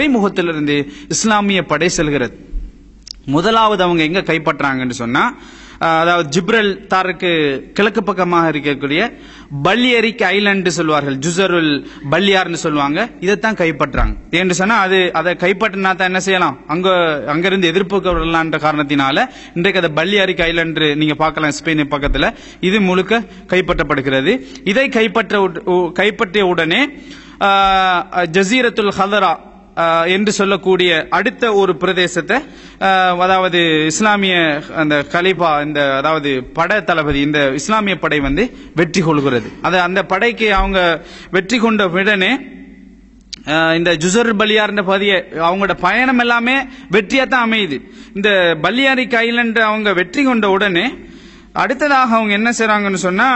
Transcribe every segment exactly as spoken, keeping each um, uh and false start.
துறைமுகத்திலிருந்து இஸ்லாமிய படை செல்கிறது. முதலாவது அவங்க எங்க கைப்பற்றாங்கன்னு சொன்னா, அதாவது ஜிப்ரல் தாருக்கு கிழக்கு பக்கமாக இருக்கக்கூடிய பல்லியரிக் ஐலண்ட் சொல்வார்கள், ஜுசருல் பல்லியார்னு சொல்லுவாங்க. இதைத்தான் கைப்பற்றாங்க. ஏன்னு சொன்னா அது அதை கைப்பற்றினா தான் என்ன செய்யலாம், அங்க அங்கிருந்து எதிர்ப்பு வரலான்ற காரணத்தினால இன்றைக்கு அதை பல்லியரிக் ஐலண்ட் நீங்க பார்க்கலாம் ஸ்பெயின் பக்கத்துல. இது முழுக்க கைப்பற்றப்படுகிறது. இதை கைப்பற்ற கைப்பற்றிய உடனே ஜசீரத்துல் ஹதரா என்று சொல்லக்கூடிய அடுத்த ஒரு பிரதேசத்தை, அதாவது இஸ்லாமிய அந்த கலீஃபா இந்த அதாவது படை தளபதி இந்த இஸ்லாமிய படை வந்து வெற்றி கொள்கிறது. அது அந்த படைக்கு அவங்க வெற்றி கொண்ட உடனே இந்த ஜுசர் பலியார் பகுதிய அவங்களோட பயணம் எல்லாமே வெற்றியா தான் அமையுது. இந்த பல்லியாரிக் ஐலண்ட் அவங்க வெற்றி கொண்ட உடனே அடுத்ததாக அவங்க என்ன செய்றாங்கன்னு சொன்னா,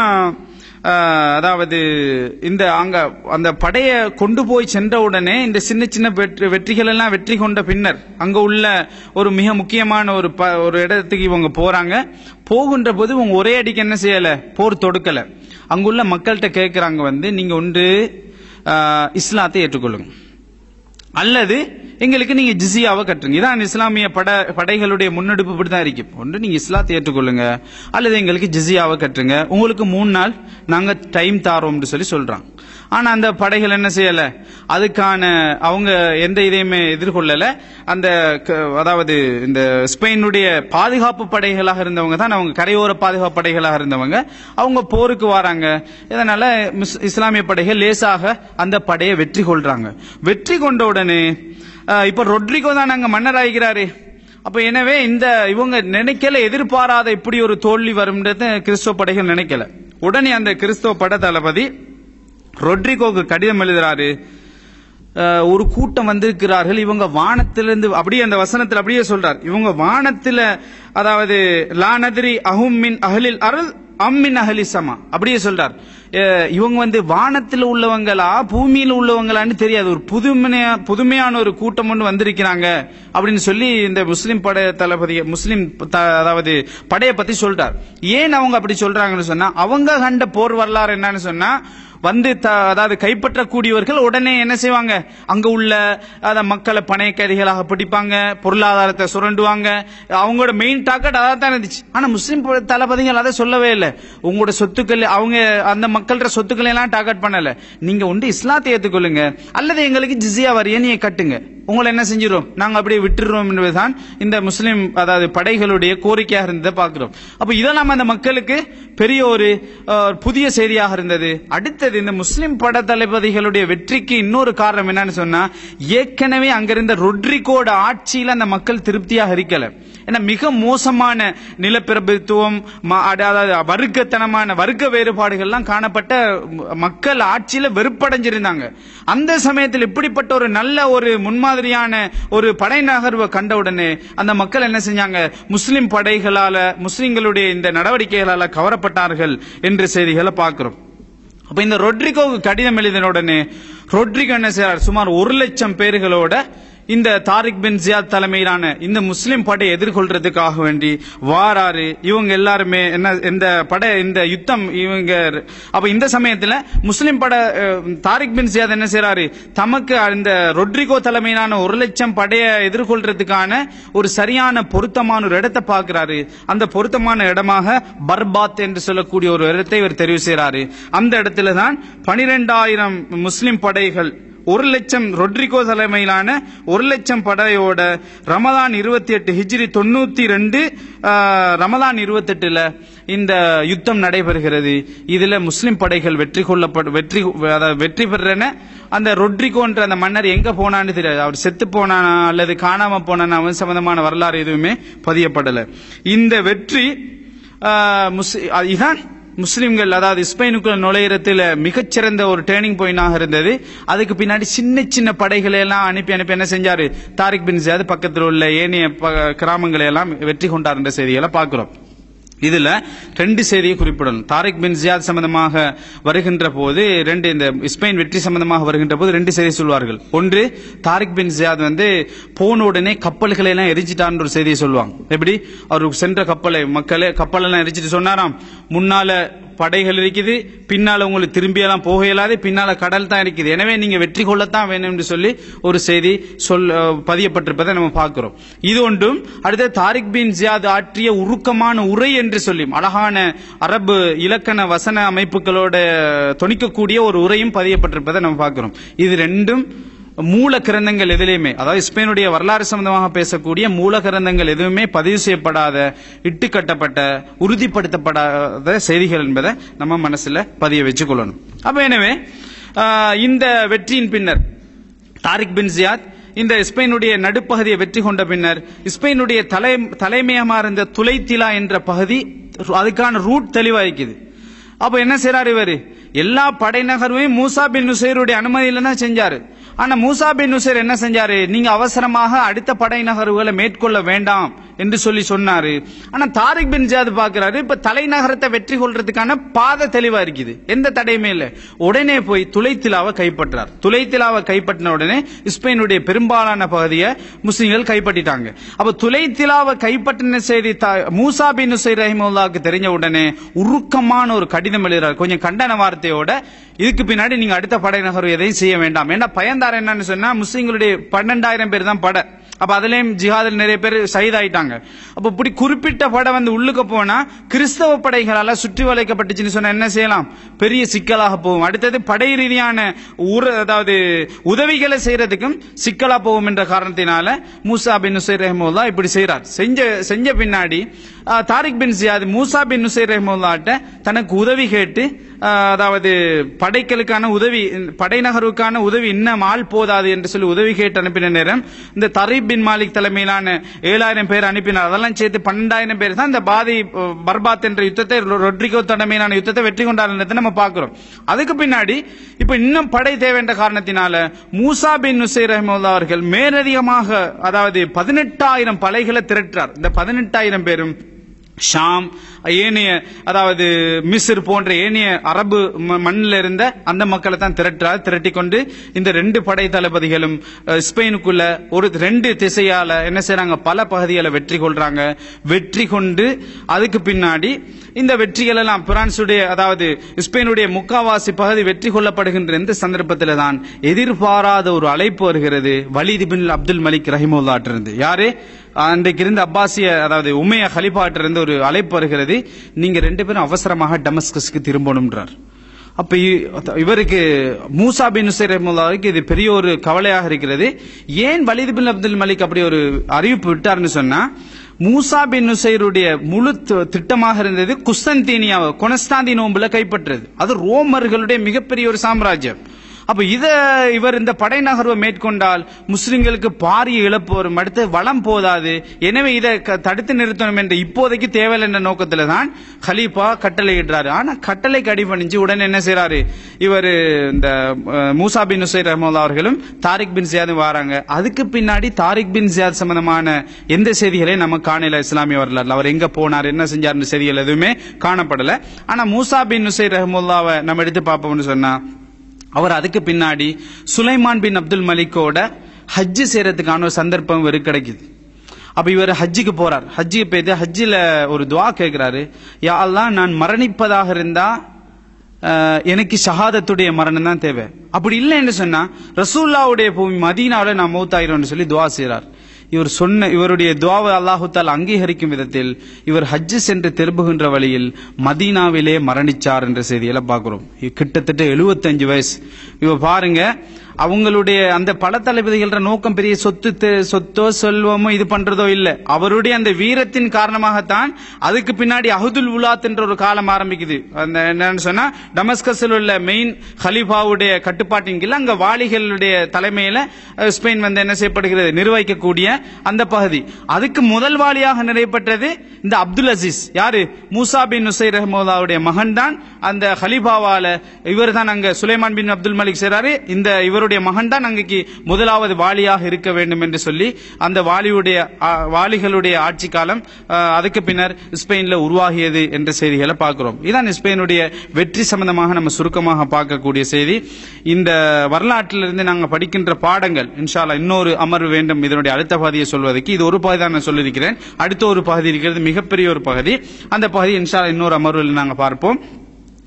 அதாவது இந்த அங்க அந்த படையை கொண்டு போய் சென்ற உடனே இந்த சின்ன சின்ன வெற்றிகள் எல்லாம் வெற்றி கொண்ட பின்னர் அங்க உள்ள ஒரு மிக முக்கியமான ஒரு ஒரு இடத்துக்கு இவங்க போறாங்க. போகின்ற போது இவங்க ஒரே அடிக்கு என்ன செய்யல, போர் தொடுக்கல. அங்குள்ள மக்கள்கிட்ட கேட்கிறாங்க வந்து, நீங்க ஒன்று இஸ்லாத்தை ஏற்றுக்கொள்ளுங்க அல்லது எங்களுக்கு நீங்க ஜிஸியாவை கட்டுங்க. இதான் இஸ்லாமிய பட படைகளுடைய முன்னெடுப்பு இப்படிதான் இருக்கும். ஒன்று நீங்க இஸ்லாத்தை ஏற்றுக்கொள்ளுங்க அல்லது எங்களுக்கு ஜிஸியாவை கட்டுங்க, உங்களுக்கு மூணு நாள் நாங்க டைம் தாரோம்னு சொல்லி சொல்றாங்க. ஆனா அந்த படைகள் என்ன செய்யல, அதுக்கான அவங்க எந்த இதையுமே எதிர்கொள்ளல. அந்த அதாவது இந்த ஸ்பெயினுடைய பாதுகாப்பு படைகளாக இருந்தவங்க தான், அவங்க கரையோர பாதுகாப்பு படைகளாக இருந்தவங்க, அவங்க போருக்கு வராங்க. இதனால இஸ்லாமிய படைகள் லேசாக அந்த படையை வெற்றி கொள்றாங்க. வெற்றி கொண்ட உடனே இப்ப ரொட்ரிகோ தான் அங்க மன்னர் ஆகிறாரு. அப்ப எனவே இந்த இவங்க நினைக்கல, எதிர்பாராத இப்படி ஒரு தோல்வி வரும்ன்றது கிறிஸ்தவ படைகள் நினைக்கல. உடனே அந்த கிறிஸ்தவ படை தளபதி ரொட்ரிகோக்கு கடிதம் எழுதுறாரு. ஒரு கூட்டம் வந்திருக்கிறார்கள், இவங்க வானத்திலிருந்து அப்படியே அந்த வசனத்தில் அப்படியே சொல்றார், இவங்க வானத்துல அதாவது லா நத்ரி அஹும் மின் அஹ்லில் அருள் அம்மின் அஹ்லி ஸமா அப்படியே சொல்றார். இவங்க வந்து வானத்தில் உள்ளவங்களா பூமியில் உள்ளவங்களான்னு தெரியாது, ஒரு புதுமையா புதுமையான ஒரு கூட்டம் ஒன்று வந்திருக்கிறாங்க அப்படின்னு சொல்லி இந்த முஸ்லிம் படை தளபதி முஸ்லிம் அதாவது படையை பத்தி சொல்றார். ஏன் அவங்க அப்படி சொல்றாங்கன்னு சொன்னா, அவங்க கண்ட போர் வரலாறு என்னன்னு சொன்னா, வந்து அதாவது கைப்பற்றக்கூடியவர்கள் உடனே என்ன செய்வாங்க, அங்க உள்ள மக்களை பணைய கைதிகளாக பிடிப்பாங்க, பொருளாதாரத்தை சுரண்டுவாங்க. அவங்களோட மெயின் டார்கெட் அதான் தான் இருந்துச்சு. ஆனா முஸ்லிம் தளபதிகள் அதை சொல்லவே இல்லை. உங்களோட சொத்துக்கள் அவங்க அந்த மக்களோட சொத்துக்களை எல்லாம் டார்கெட் பண்ணல. நீங்க ஒன்று இஸ்லாத்தை ஏற்றுக்கொள்ளுங்க அல்லது எங்களுக்கு ஜிஸியா வரியை நீங்க கட்டுங்க, உங்களை என்ன செஞ்சிடும் நாங்க அப்படியே விட்டுறோம் என்பதுதான் இந்த முஸ்லிம் அதாவது படைகளுடைய கோரிக்கையாக இருந்ததை பார்க்கிறோம். அப்ப இதெல்லாம் அந்த மக்களுக்கு பெரிய ஒரு புதிய செய்தியாக இருந்தது. அடுத்தது இந்த முஸ்லிம் படை தளபதிகளுடைய வெற்றிக்கு இன்னொரு காரணம் என்னன்னு சொன்னா, ஏற்கனவே அங்கிருந்த ரொட்ரிகோட ஆட்சியில் அந்த மக்கள் திருப்தியாக இருக்கல. ஏன்னா மிக மோசமான நிலப்பிரபுத்துவம், வர்க்கத்தனமான வர்க்க வேறுபாடுகள்லாம் காணப்பட்ட மக்கள் ஆட்சியில வெறுப்படைஞ்சிருந்தாங்க. அந்த சமயத்தில் இப்படிப்பட்ட ஒரு நல்ல ஒரு முன்மாதிரியான ஒரு படை நகர்வை கண்டவுடனே அந்த மக்கள் என்ன செஞ்சாங்க, முஸ்லிம் படைகளால முஸ்லிம்களுடைய இந்த நடவடிக்கைகளால கவரப்பட்டார்கள் என்ற செய்திகளை பார்க்கிறோம். அப்ப இந்த ரொட்ரிகோவுக்கு கடிதம் எழுதின உடனே ரொட்ரிகோ என்ன செய்யறார், சுமார் ஒரு லட்சம் பேர்களோட இந்த தாரிக் பின் ஜியாத் தலைமையிலான இந்த முஸ்லிம் படை எதிர்கொள்றதுக்காக வேண்டி வாராரு. இவங்க எல்லாருமே என்ன இந்த படை இந்த யுத்தம் இவங்க அப்ப இந்த சமயத்துல முஸ்லிம் படை தாரிக் பின் ஜியாத் என்ன செய்யறாரு, தமக்கு இந்த ரொட்ரிகோ தலைமையிலான ஒரு லட்சம் படையை எதிர்கொள்றதுக்கான ஒரு சரியான பொருத்தமான ஒரு இடத்தை பார்க்கிறாரு. அந்த பொருத்தமான இடமாக பர்பாத் என்று சொல்லக்கூடிய ஒரு இடத்தை இவர் தெரிவு செய்யறாரு. அந்த இடத்துல தான் பனிரெண்டாயிரம் முஸ்லிம் படைகள் ஒரு லட்சம் ரொட்ரிகோ தலைமையிலான ஒரு லட்சம் படையோட ரமதான் இருபத்தி எட்டு ஹிஜ்ரி தொண்ணூத்தி ரெண்டு ரமதான் இருபத்தி எட்டுல இந்த யுத்தம் நடைபெறுகிறது. இதுல முஸ்லிம் படைகள் வெற்றி கொள்ளப்பட வெற்றி வெற்றி பெறன. அந்த ரொட்ரிகோன்ற அந்த மன்னர் எங்க போனான்னு தெரியாது, அவர் செத்து போனானா அல்லது காணாம போனானா அவன் சம்பந்தமான வரலாறு எதுவுமே பதியப்படல. இந்த வெற்றி இதான் முஸ்லிம்கள் அதாவது ஸ்பெயினுக்குள்ள நுழையிறதுல மிகச்சிறந்த ஒரு டேர்னிங் பாயிண்டாக இருந்தது. அதுக்கு பின்னாடி சின்ன சின்ன படைகளை எல்லாம் அனுப்பி அனுப்பி என்ன செஞ்சாரு, தாரிக் பின் ஜியாத் பக்கத்தில் உள்ள ஏனைய கிராமங்களை எல்லாம் வெற்றி கொண்டார் என்ற செய்திகளை பார்க்கிறோம். இதுல ரெண்டு செய்தியை குறிப்பிடணும். தாரிக் பின் ஜியாத் சம்பந்தமாக வருகின்ற போது ரெண்டு, இந்த ஸ்பெயின் வெற்றி சம்பந்தமாக வருகின்ற போது ரெண்டு செய்தி சொல்வார்கள். ஒன்று, தாரிக் பின் ஜியாத் வந்து போன உடனே கப்பல்களை எல்லாம் எரிச்சிட்டான்னு ஒரு செய்தியை சொல்லுவாங்க. எப்படி அவர் சென்ற கப்பலை மக்களே கப்பல் எல்லாம் எரிச்சிட்டு சொன்னாராம், முன்னால படைகள் இருக்குது, பின்னால உங்களுக்கு திரும்பியெல்லாம் போக இயலாது, பின்னால கடல் தான் இருக்குது, எனவே நீங்க வெற்றி கொள்ளத்தான் வேணும் என்று சொல்லி ஒரு செய்தி சொல் பதியப்பட்டிருப்பதை நம்ம பார்க்கிறோம். இது ஒன்றும். அடுத்து தாரிக் பின் ஜியாத் ஆற்றிய உருக்கமான உரை என்று சொல்லி அழகான அரபு இலக்கண வசன அமைப்புகளோட தொனிக்கக்கூடிய ஒரு உரையும் பதியப்பட்டிருப்பதை நம்ம பார்க்கிறோம். இது ரெண்டும் மூல கிரந்தங்கள் எதிலையுமே, அதாவது ஸ்பெயினுடைய வரலாறு சம்பந்தமாக பேசக்கூடிய மூல கிரந்தங்கள் எதுவுமே பதிவு செய்யப்படாத, இட்டுக்கட்டப்பட்ட, உறுதிப்படுத்தப்படாத செய்திகள் என்பதை நம்ம மனசுல பதிய வச்சு கொள்ளணும். அப்ப எனவே இந்த வெற்றியின் பின்னர் தாரிக் பின் ஜியாத் இந்த ஸ்பெயினுடைய நடுப்பகுதியை வெற்றி கொண்ட பின்னர் ஸ்பெயினுடைய தலை தலைமையமா இருந்த துலைத்திலா என்ற பகுதி, அதுக்கான ரூட் தெளிவாய்க்குது. அப்ப என்ன செய்யறாரு இவரு? எல்லா படைநகர்வையும் மூசா பின் நுசைருடைய அனுமதியில தான் செஞ்சாரு. ஆனா மூசா பின் நுசைர் என்ன செஞ்சாரு? நீங்க அவசரமாக அடுத்த படை நகர்வுகளை மேற்கொள்ள வேண்டாம் என்று சொல்லி சொன்னாரு. ஆனா தாரிக் பின் ஜியாத் பாக்குறாரு, இப்ப தலைநகரத்தை வெற்றி கொள்றதுக்கான பாதை தெளிவா இருக்குது, எந்த தடையுமே இல்ல. உடனே போய் துலைத்திலாவை கைப்பற்றார். துலைத்திலாவை கைப்பற்றின உடனே ஸ்பெயினுடைய பெரும்பாலான பகுதியை முஸ்லிம்கள் கைப்பற்றிட்டாங்க. அப்ப துலைத்திலாவை கைப்பற்றின செய்தி மூசா பின் நுசைர் ரஹிமஹுல்லாஹ்வுக்கு தெரிஞ்ச உடனே உருக்கமான ஒரு கடிதம் எழுதுறாரு, கொஞ்சம் கண்டன வார்த்தையோட. இதுக்கு பின்னாடி நீங்க அடுத்த படை நகர்வு எதையும் செய்ய வேண்டாம். ஏன்னா பயந்தார் என்னன்னு சொன்னா முஸ்லிம்களுடைய பன்னெண்டாயிரம் பேர் தான் படை. அப்ப அதுலயும் ஜிஹாதில் நிறைய பேர் ஷஹீதாயிட்டாங்க. அப்ப இப்படி குறிப்பிட்ட படை வந்து உள்ளுக்கு போனா கிறிஸ்தவ படைகளால சுற்றி வளைக்கப்பட்டுச்சுன்னு சொன்னா என்ன செய்யலாம்? பெரிய சிக்கலாக போகும். அடுத்தது படை ரீதியான அதாவது உதவிகளை செய்யறதுக்கும் சிக்கலா போகும் என்ற காரணத்தினால மூசா பின் நுசைர் ரஹிமஹுல்லாஹ் இப்படி செய்யறார். செஞ்ச செஞ்ச பின்னாடி Tariq bin Ziyad Musa bin Nusair ரஹிமஹுல்லாஹ்ட்ட தனக்கு உதவி கேட்டு, அதாவது படைகளுக்கான உதவி, படை நகர்வுக்கான உதவி இன்னும் ஆள் போதாது என்று சொல்லி உதவி கேட்டு அனுப்பின நேரம் இந்த தரீப் பின் மாலிக் தலைமையிலான ஏழாயிரம் பேர் அனுப்பினார். அதெல்லாம் சேர்த்து பன்னெண்டாயிரம் பேர் தான் இந்த பாதி பர்பாத் என்ற யுத்தத்தை, ரொட்ரிகோ தலைமையிலான யுத்தத்தை வெற்றி கொண்டாடுறதை நம்ம பார்க்கிறோம். அதுக்கு பின்னாடி இப்ப இன்னும் படை தேவை என்ற காரணத்தினால மூசா பின் நுசைர் ரஹிமஹுல்லாஹ் அவர்கள் மேலதிகமாக, அதாவது பதினெட்டாயிரம் படைகளை திரட்டார். இந்த பதினெட்டாயிரம் பேரும் ஷாம், ஏனைய அதாவது மிஸ்ர் போன்ற ஏனைய அரபு மண்ணில் இருந்த அந்த மக்களை தான் திரட்டார். திரட்டி கொண்டு இந்த ரெண்டு படை தளபதிகளும் ஸ்பெயினுக்குள்ள ஒரு ரெண்டு திசையால என்ன செய்யறாங்க? பல பகுதிகளை வெற்றி கொள்றாங்க. வெற்றி கொண்டு அதுக்கு பின்னாடி இந்த வெற்றிகள் எல்லாம் பிரான்சுடைய, அதாவது ஸ்பெயினுடைய முக்காவாசி பகுதி வெற்றி கொள்ளப்படுகின்ற இந்த சந்தர்ப்பத்தில் தான் எதிர்பாராத ஒரு அழைப்பு வருகிறது வலீத் பின் அப்துல் மலிக் ரஹிமஹுல்லாஹ் இருந்து. யாரு? அன்றைக்கு இருந்த அப்பாசிய, அதாவது உமையா கலிஃபாட்ட இருந்து ஒரு அழைப்பு வருகிறது, நீங்க ரெண்டு பேரும் அவசரமாக டமஸ்கஸ்க்கு திரும்பணும்ன்றார். அப்ப இவருக்கு மூசா பின் நுசைர் ரஹிமஹுல்லாஹ்வுக்கு இது பெரிய ஒரு கவலையாக இருக்கிறது. ஏன் வலீத் பின் அப்துல் மலிக் அப்படி ஒரு அறிவிப்பு விட்டார்னு சொன்னா, மூசா பின் நுசைருடைய முழு திட்டமாக இருந்தது குஸ்தன்தீனியாவை, கொனஸ்டாந்தினோம்பிள கைப்பற்றது. அது ரோமர்களுடைய மிகப்பெரிய ஒரு சாம்ராஜ்யம். அப்ப இத இவர் இந்த படை நகர்வை மேற்கொண்டால் முஸ்லிம்களுக்கு பாரிய இழப்பு வரும், அடுத்து வளம் போதாது, எனவே இதை தடுத்து நிறுத்தணும் என்ற இப்போதைக்கு தேவையில்லை என்ற நோக்கத்தில் தான் கலீஃபா கட்டளை இடுறாரு. ஆனா கட்டளைக்கு அடிபணிஞ்சு உடனே என்ன செய்யறாரு? இவர் இந்த மூசா பின் நுசைர் ரஹிமஹுல்லாஹ் அவர்களும் தாரிக் பின் ஜியாதும் வராங்க. அதுக்கு பின்னாடி தாரிக் பின் ஜியாத் சம்பந்தமான எந்த செய்திகளையும் நம்ம காணல. இஸ்லாமிய வரலாறு அவர் எங்க போனார், என்ன செஞ்சார் செய்திகள் எதுவுமே காணப்படல. ஆனா மூசா பின் நுசைர் ரஹிமஹுல்லாஹ்வை நம்ம எடுத்து பார்ப்போம்னு சொன்னா, அவர் அதுக்கு பின்னாடி சுலைமான் பின் அப்துல் மலிக்கோட ஹஜ்ஜு செய்யறதுக்கான ஒரு சந்தர்ப்பம் இவருக்கு கிடைக்குது. அப்ப இவர் ஹஜ்ஜுக்கு போறார். ஹஜ்ஜுக்கு போயிட்டு ஹஜ்ஜில ஒரு துவா கேட்கிறாரு, யா அல்லாஹ், நான் மரணிப்பதாக இருந்தா எனக்கு ஷஹாதத்துடைய மரணம் தான் தேவை, அப்படி இல்லைன்னு சொன்னா ரசூலுல்லாஹ்வுடைய பூமி மதீனாவுல நான் மௌத்தாயிரோம்னு சொல்லி துவா செய்யறார். இவர் சொன்ன இவருடைய துஆவை அல்லாஹ் தஆலா அங்கீகரிக்கும் விதத்தில் இவர் ஹஜ் சென்று திரும்புகின்ற வழியில் மதீனாவிலே மரணிச்சார் என்ற செய்தியில பார்க்கிறோம். கிட்டத்தட்ட எழுபத்தஞ்சு வயசு. இவ பாருங்க, அவங்களுடைய அந்த பல தளபதிகள நோக்கம் பெரிய சொத்து சொத்தோ செல்வமோ இது பண்றதோ இல்ல, அவருடைய அந்த வீரத்தின் காரணமாகத்தான் அதுக்கு பின்னாடி அஹதுல் உலாத் என்ற ஒரு காலம் ஆரம்பிக்குது. அந்த என்னன்னு சொன்னா டமஸ்கஸில் உள்ள மெயின் ஹலீஃபாவுடைய கட்டுப்பாட்டின் கீழ் அங்க வாலிகளுடைய தலைமையில ஸ்பெயின் வந்து என்ன செய்யப்படுகிறது, நிர்வகிக்கக்கூடிய அந்த பகுதி. அதுக்கு முதல் வாலியாக நிறைவேற்றது இந்த அப்துல் அசீஸ். யாரு? மூசா பின் நுசைர் ரஹ்மத்துல்லாஹுடைய மகன் தான் அந்த ஹலீஃபாவால. இவர் தான் அங்க சுலைமான் பின் அப்துல் மலிக் செய்றாரு. இந்த இவருடைய மகன் தான் அங்கு முதலாவது வாலியாக இருக்க வேண்டும் என்று சொல்லி அந்த வாலியுடைய வாலிகளுடைய ஆட்சி காலம் அதுக்கு பின்னர் ஸ்பெயின்ல உருவாகியது என்ற செய்திகளை பார்க்கிறோம். இதான் ஸ்பெயினுடைய வெற்றி சம்பந்தமாக நம்ம சுருக்கமாக பார்க்கக்கூடிய செய்தி. இந்த வரலாற்றிலிருந்து நாங்கள் படிக்கின்ற பாடங்கள் இன்ஷா அல்லாஹ் இன்னொரு அமர்வு வேண்டும் இதனுடைய அடுத்த பகுதியை சொல்வதற்கு. இது ஒரு பகுதி தான் நான் சொல்லியிருக்கிறேன். அடுத்த ஒரு பகுதி இருக்கிறது, மிகப்பெரிய ஒரு பகுதி. அந்த பகுதி இன்ஷா அல்லாஹ் இன்னொரு அமர்வில் நாங்கள் பார்ப்போம்.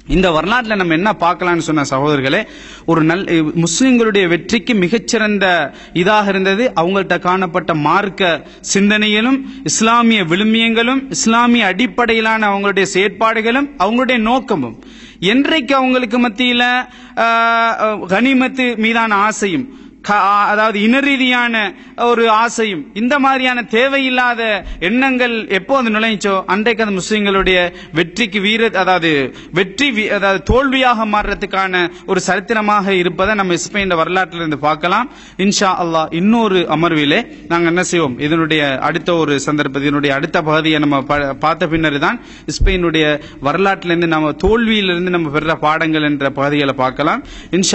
இந்த வரலாற்றுல நம்ம என்ன பார்க்கலாம்னு சொன்ன சகோதரர்களே, ஒரு நல்ல முஸ்லிம்களுடைய வெற்றிக்கு மிகச்சிறந்த இதாக இருந்தது அவங்கள்ட்ட காணப்பட்ட மார்க்க சிந்தனைகளும் இஸ்லாமிய விழுமியங்களும் இஸ்லாமிய அடிப்படையிலான அவங்களுடைய செயற்பாடுகளும் அவங்களுடைய நோக்கமும். என்றைக்கு அவங்களுக்கு மத்தியில கனிமத்து மீதான ஆசையும் அதாவது இனரீதியான ஒரு ஆசையும் இந்த மாதிரியான தேவையில்லாத எண்ணங்கள் எப்போது நுழைச்சோ அன்றைக்கு அந்த முஸ்லிம்களுடைய வெற்றிக்கு வீர அதாவது வெற்றி அதாவது தோல்வியாக மாறுறதுக்கான ஒரு சரித்திரமாக இருப்பதை நம்ம ஸ்பெயின் வரலாற்றிலிருந்து பார்க்கலாம். இன்ஷா அல்லாஹ் இன்னொரு அமர்விலே நாங்கள் என்ன செய்வோம், இதனுடைய அடுத்த ஒரு சந்தர்ப்பத்தில் இதனுடைய அடுத்த பகுதியை நம்ம பார்த்த பின்னர் தான் ஸ்பெயினுடைய வரலாற்றிலிருந்து நம்ம தோல்வியிலிருந்து நம்ம பெற பாடங்கள் என்ற பகுதிகளை பார்க்கலாம். இன்ஷா